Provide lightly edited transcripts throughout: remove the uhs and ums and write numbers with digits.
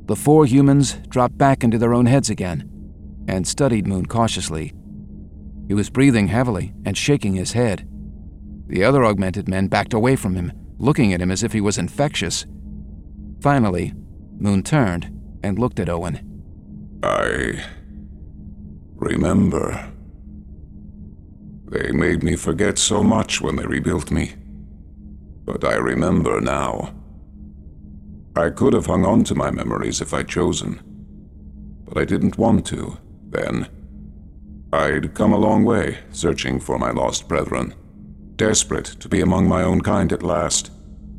The 4 humans dropped back into their own heads again and studied Moon cautiously. He was breathing heavily and shaking his head. The other augmented men backed away from him, looking at him as if he was infectious. Finally, Moon turned and looked at Owen. I remember. They made me forget so much when they rebuilt me. But I remember now. I could have hung on to my memories if I'd chosen. But I didn't want to, then. I'd come a long way, searching for my lost brethren. Desperate to be among my own kind at last.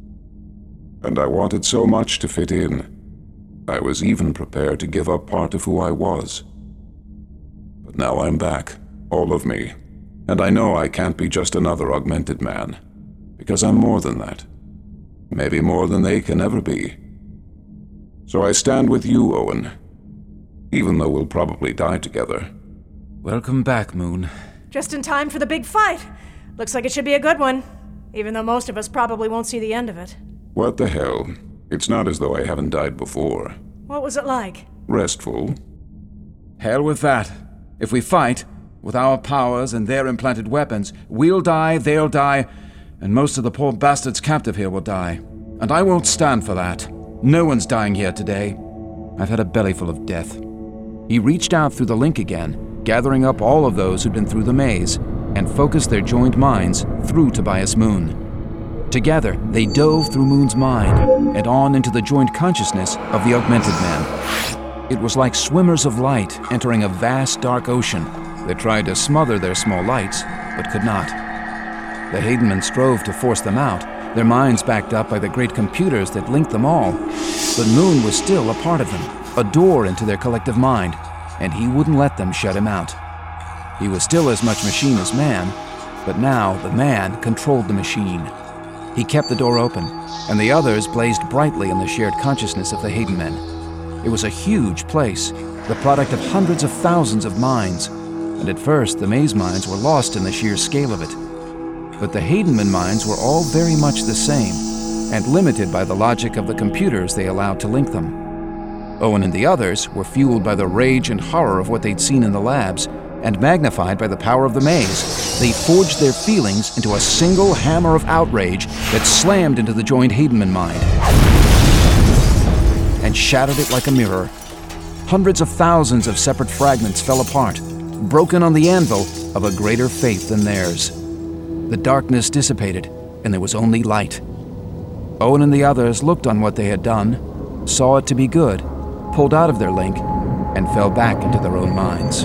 And I wanted so much to fit in. I was even prepared to give up part of who I was. But now I'm back, all of me. And I know I can't be just another augmented man. Because I'm more than that. Maybe more than they can ever be. So I stand with you, Owen. Even though we'll probably die together. Welcome back, Moon. Just in time for the big fight. Looks like it should be a good one. Even though most of us probably won't see the end of it. What the hell? It's not as though I haven't died before. What was it like? Restful. Hell with that. If we fight, with our powers and their implanted weapons, we'll die, they'll die, and most of the poor bastards captive here will die. And I won't stand for that. No one's dying here today. I've had a bellyful of death. He reached out through the link again, gathering up all of those who'd been through the maze, and focused their joined minds through Tobias Moon. Together, they dove through Moon's mind and on into the joined consciousness of the augmented man. It was like swimmers of light entering a vast dark ocean that tried to smother their small lights, but could not. The Haydenmen strove to force them out, their minds backed up by the great computers that linked them all. But Moon was still a part of them, a door into their collective mind, and he wouldn't let them shut him out. He was still as much machine as man, but now the man controlled the machine. He kept the door open, and the others blazed brightly in the shared consciousness of the Haydenmen. It was a huge place, the product of hundreds of thousands of minds, and at first the maze minds were lost in the sheer scale of it. But the Haydenmen minds were all very much the same, and limited by the logic of the computers they allowed to link them. Owen and the others were fueled by the rage and horror of what they'd seen in the labs, and magnified by the power of the maze. They forged their feelings into a single hammer of outrage that slammed into the joined Haydenmen mind and shattered it like a mirror. Hundreds of thousands of separate fragments fell apart, broken on the anvil of a greater faith than theirs. The darkness dissipated, and there was only light. Owen and the others looked on what they had done, saw it to be good, pulled out of their link, and fell back into their own minds.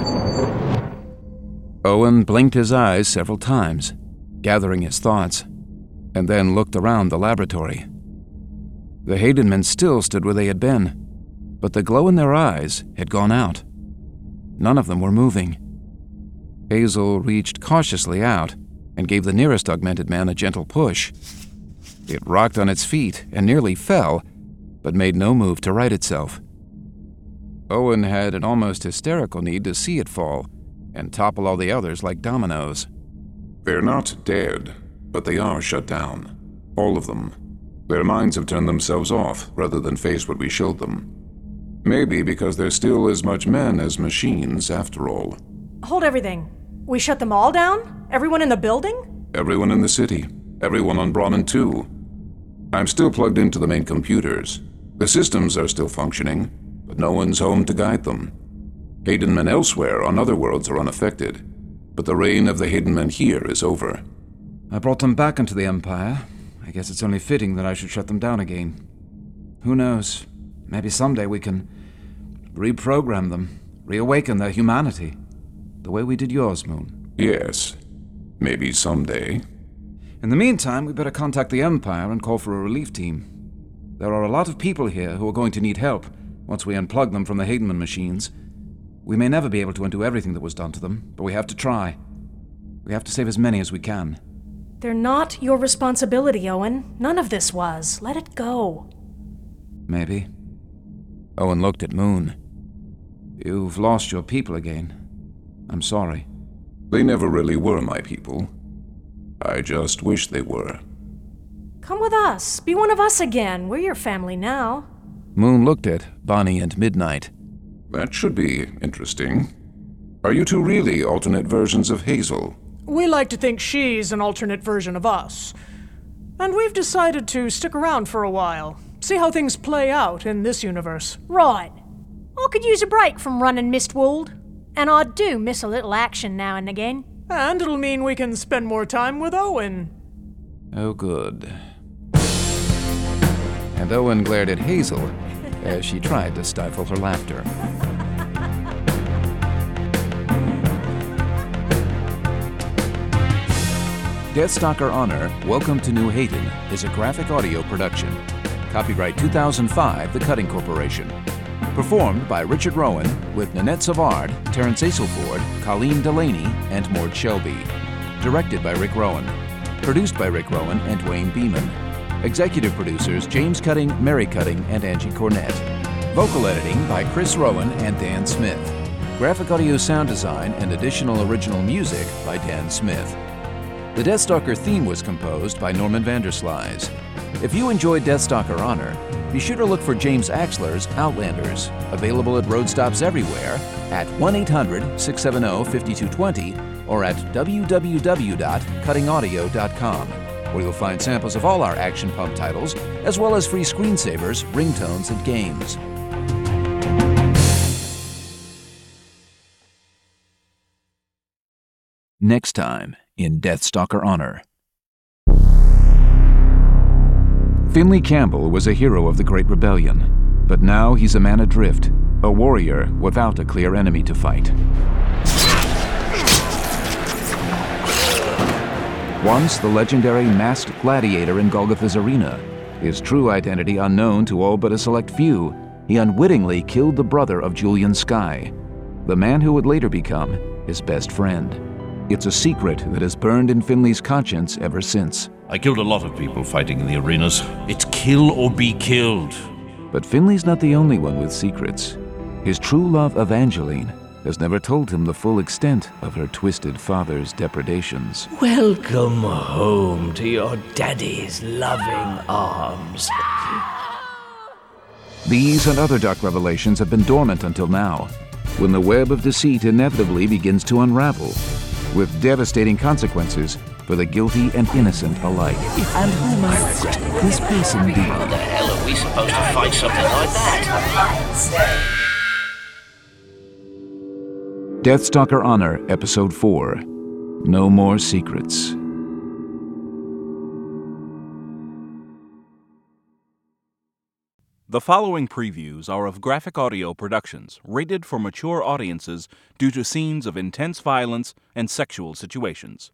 Owen blinked his eyes several times, gathering his thoughts, and then looked around the laboratory. The Haydenmen still stood where they had been, but the glow in their eyes had gone out. None of them were moving. Hazel reached cautiously out and gave the nearest augmented man a gentle push. It rocked on its feet and nearly fell, but made no move to right itself. Owen had an almost hysterical need to see it fall and topple all the others like dominoes. They're not dead, but they are shut down. All of them. Their minds have turned themselves off rather than face what we showed them. Maybe because they're still as much men as machines, after all. Hold everything. We shut them all down? Everyone in the building? Everyone in the city. Everyone on Brahman 2. I'm still plugged into the main computers. The systems are still functioning, but no one's home to guide them. Haydenmen elsewhere on other worlds are unaffected, but the reign of the Haydenmen here is over. I brought them back into the Empire. I guess it's only fitting that I should shut them down again. Who knows? Maybe someday we can reprogram them, reawaken their humanity, the way we did yours, Moon. Yes, maybe someday. In the meantime, we better contact the Empire and call for a relief team. There are a lot of people here who are going to need help once we unplug them from the Haydenmen machines. We may never be able to undo everything that was done to them, but we have to try. We have to save as many as we can. They're not your responsibility, Owen. None of this was. Let it go. Maybe. Owen looked at Moon. You've lost your people again. I'm sorry. They never really were my people. I just wish they were. Come with us. Be one of us again. We're your family now. Moon looked at Bonnie and Midnight. That should be interesting. Are you two really alternate versions of Hazel? We like to think she's an alternate version of us. And we've decided to stick around for a while, see how things play out in this universe. Right. I could use a break from running Mistwald, and I do miss a little action now and again. And it'll mean we can spend more time with Owen. Oh, good. And Owen glared at Hazel as she tried to stifle her laughter. Deathstalker Honor, Welcome to New Haven is a graphic audio production. Copyright 2005, The Cutting Corporation. Performed by Richard Rowan with Nanette Savard, Terrence Aselford, Colleen Delaney, and Mort Shelby. Directed by Rick Rowan. Produced by Rick Rowan and Dwayne Beeman. Executive producers James Cutting, Mary Cutting, and Angie Cornett. Vocal editing by Chris Rowan and Dan Smith. Graphic audio sound design and additional original music by Dan Smith. The Deathstalker theme was composed by Norman Vanderslies. If you enjoyed Deathstalker Honor, be sure to look for James Axler's Outlanders, available at road stops everywhere at 1-800-670-5220 or at www.cuttingaudio.com, where you'll find samples of all our Action Pump titles, as well as free screensavers, ringtones, and games. Next time in Deathstalker Honor. Finley Campbell was a hero of the Great Rebellion, but now he's a man adrift, a warrior without a clear enemy to fight. Once the legendary masked gladiator in Golgotha's arena, his true identity unknown to all but a select few, he unwittingly killed the brother of Julian Skye, the man who would later become his best friend. It's a secret that has burned in Finley's conscience ever since. I killed a lot of people fighting in the arenas. It's kill or be killed. But Finley's not the only one with secrets. His true love, Evangeline, has never told him the full extent of her twisted father's depredations. Welcome home to your daddy's loving arms. These and other dark revelations have been dormant until now, when the web of deceit inevitably begins to unravel, with devastating consequences for the guilty and innocent alike. And who might this person be? How the hell are we supposed to fight something like that? Deathstalker Honor, Episode 4. No More Secrets. The following previews are of Graphic Audio Productions, rated for mature audiences due to scenes of intense violence and sexual situations.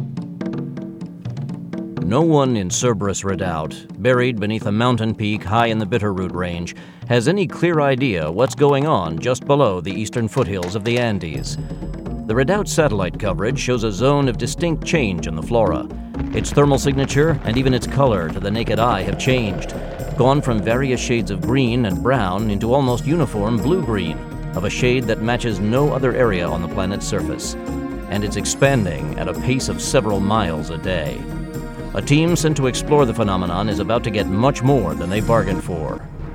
No one in Cerberus Redoubt, buried beneath a mountain peak high in the Bitterroot Range, has any clear idea what's going on just below the eastern foothills of the Andes. The Redoubt satellite coverage shows a zone of distinct change in the flora. Its thermal signature and even its color to the naked eye have changed, gone from various shades of green and brown into almost uniform blue-green, of a shade that matches no other area on the planet's surface. And it's expanding at a pace of several miles a day. A team sent to explore the phenomenon is about to get much more than they bargained for.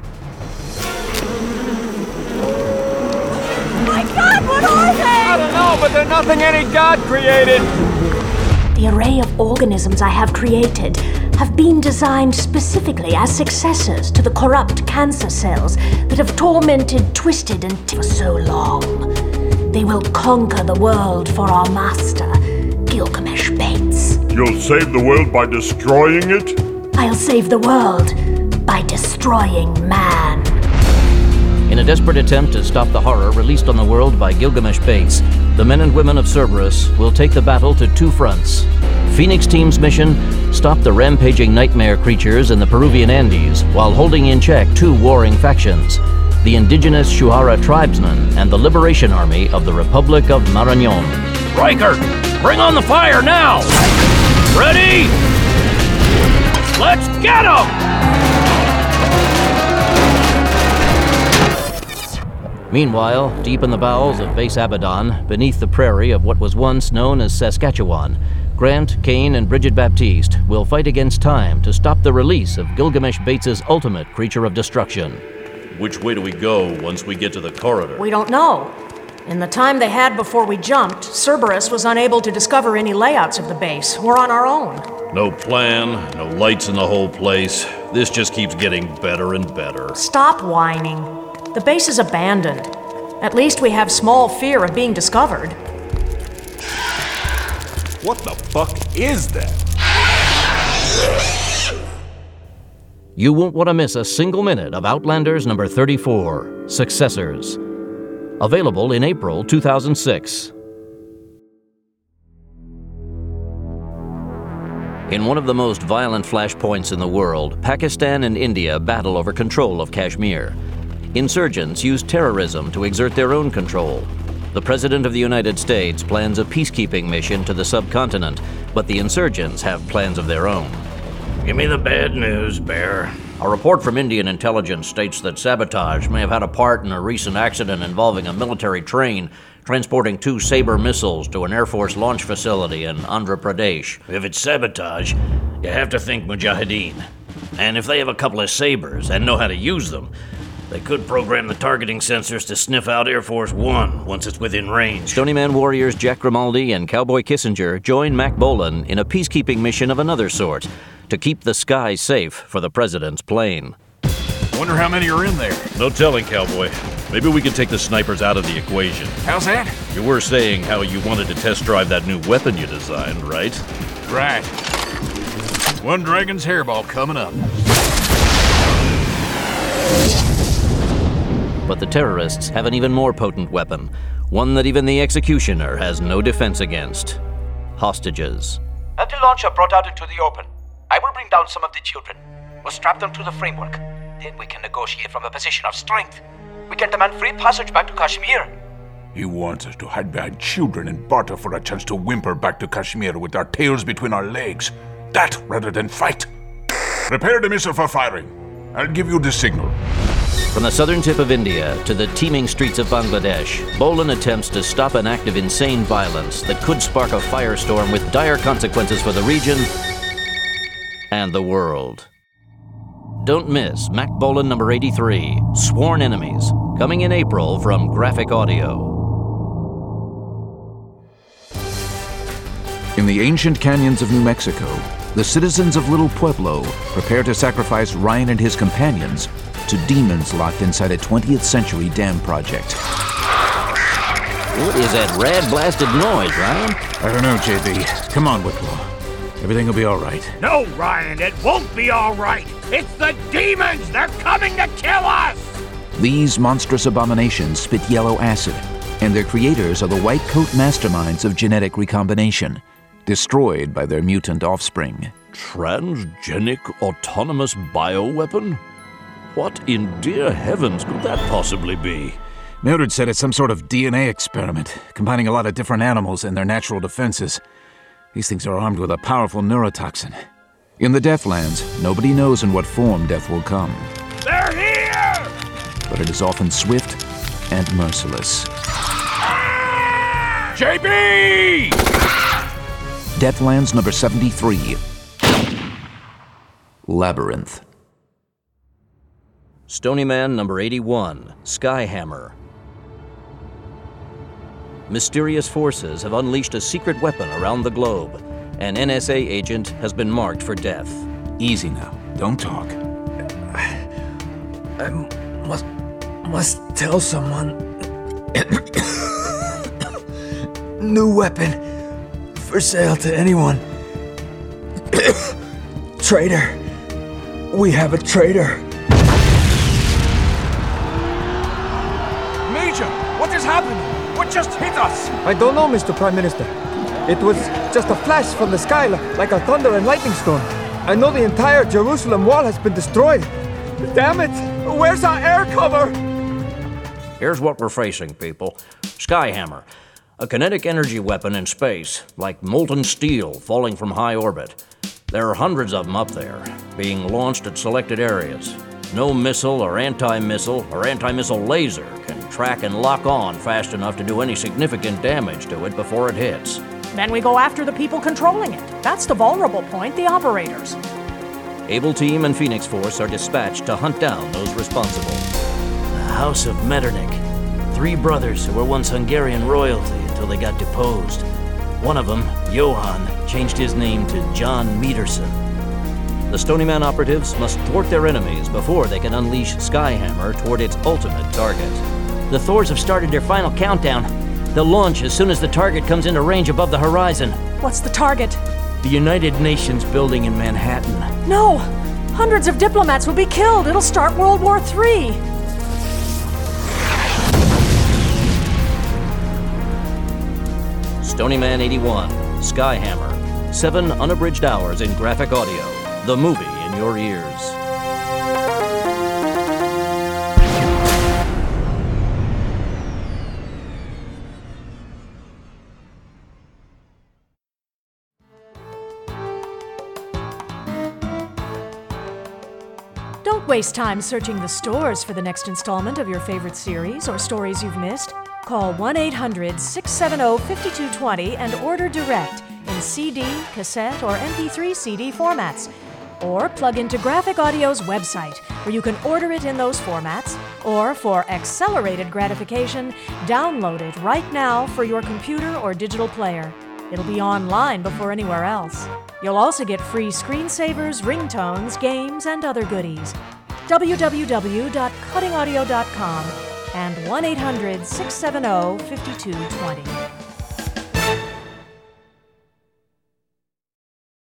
My God, what are they? I don't know, but they're nothing any god created. The array of organisms I have created have been designed specifically as successors to the corrupt cancer cells that have tormented, twisted, and for so long. They will conquer the world for our master, Gilgamesh Bates. You'll save the world by destroying it? I'll save the world by destroying man. In a desperate attempt to stop the horror released on the world by Gilgamesh Bates, the men and women of Cerberus will take the battle to two fronts. Phoenix Team's mission, stop the rampaging nightmare creatures in the Peruvian Andes while holding in check two warring factions, the indigenous Shuhara tribesmen and the Liberation Army of the Republic of Marañón. Riker, bring on the fire now! Ready? Let's get 'em! Meanwhile, deep in the bowels of Base Abaddon, beneath the prairie of what was once known as Saskatchewan, Grant, Kane, and Bridget Baptiste will fight against time to stop the release of Gilgamesh Bates' ultimate creature of destruction. which way do we go once we get to the corridor? We don't know. In the time they had before we jumped, Cerberus was unable to discover any layouts of the base. We're on our own. No plan, no lights in the whole place. This just keeps getting better and better. Stop whining. The base is abandoned. At least we have small fear of being discovered. What the fuck is that? You won't want to miss a single minute of Outlanders number 34, Successors. Available in April 2006. In one of the most violent flashpoints in the world, Pakistan and India battle over control of Kashmir. Insurgents use terrorism to exert their own control. The President of the United States plans a peacekeeping mission to the subcontinent, but the insurgents have plans of their own. Give me the bad news, Bear. A report from Indian intelligence states that sabotage may have had a part in a recent accident involving a military train transporting 2 Sabre missiles to an Air Force launch facility in Andhra Pradesh. If it's sabotage, you have to think Mujahideen. And if they have a couple of Sabres and know how to use them, they could program the targeting sensors to sniff out Air Force One once it's within range. Stony Man warriors Jack Grimaldi and Cowboy Kissinger join Mac Bolan in a peacekeeping mission of another sort, to keep the sky safe for the president's plane. Wonder how many are in there. No telling, Cowboy. Maybe we can take the snipers out of the equation. How's that? You were saying how you wanted to test drive that new weapon you designed, right? Right. One dragon's hairball coming up. But the terrorists have an even more potent weapon, one that even the executioner has no defense against. Hostages. Until launcher brought out into the open, I will bring down some of the children. We'll strap them to the framework. Then we can negotiate from a position of strength. We can demand free passage back to Kashmir. He wants us to hide behind children and barter for a chance to whimper back to Kashmir with our tails between our legs. That rather than fight. Prepare the missile for firing. I'll give you the signal. From the southern tip of India to the teeming streets of Bangladesh, Bolan attempts to stop an act of insane violence that could spark a firestorm with dire consequences for the region and the world. Don't miss Mac Bolan number 83, Sworn Enemies, coming in April from Graphic Audio. In the ancient canyons of New Mexico, the citizens of Little Pueblo prepare to sacrifice Ryan and his companions to demons locked inside a 20th century dam project. What is that rad blasted noise, Ryan? I don't know, JB. Come on, Whitlaw. Everything will be all right. No, Ryan, it won't be all right. It's the demons. They're coming to kill us. These monstrous abominations spit yellow acid, and their creators are the white coat masterminds of genetic recombination, destroyed by their mutant offspring. Transgenic autonomous bioweapon? What in dear heavens could that possibly be? Mildred said it's some sort of DNA experiment, combining a lot of different animals and their natural defenses. These things are armed with a powerful neurotoxin. In the Deathlands, nobody knows in what form death will come. They're here! But it is often swift and merciless. JB! Deathlands number 73. Labyrinth. Stony Man number 81, Skyhammer. Mysterious forces have unleashed a secret weapon around the globe. An NSA agent has been marked for death. Easy now. Don't talk. I must tell someone. New weapon for sale to anyone. Traitor. We have a traitor. Major, what is happening? What just hit us? I don't know, Mr. Prime Minister. It was just a flash from the sky like a thunder and lightning storm. I know the entire Jerusalem wall has been destroyed. Damn it! Where's our air cover? Here's what we're facing, people. Skyhammer. A kinetic energy weapon in space, like molten steel falling from high orbit. There are hundreds of them up there, being launched at selected areas. No missile or anti-missile laser can track and lock on fast enough to do any significant damage to it before it hits. Then we go after the people controlling it. That's the vulnerable point, the operators. Able Team and Phoenix Force are dispatched to hunt down those responsible. House of Metternich. 3 brothers who were once Hungarian royalty until they got deposed. One of them, Johann, changed his name to John Meterson. The Stony Man operatives must thwart their enemies before they can unleash Skyhammer toward its ultimate target. The Thors have started their final countdown. They'll launch as soon as the target comes into range above the horizon. What's the target? The United Nations building in Manhattan. No! Hundreds of diplomats will be killed. It'll start World War III. Stony Man 81, Skyhammer. 7 unabridged hours in graphic audio. The movie in your ears. Don't waste time searching the stores for the next installment of your favorite series or stories you've missed. Call 1-800-670-5220 and order direct in CD, cassette, or MP3 CD formats. Or plug into Graphic Audio's website, where you can order it in those formats, or for accelerated gratification, download it right now for your computer or digital player. It'll be online before anywhere else. You'll also get free screensavers, ringtones, games, and other goodies. www.cuttingaudio.com and 1-800-670-5220.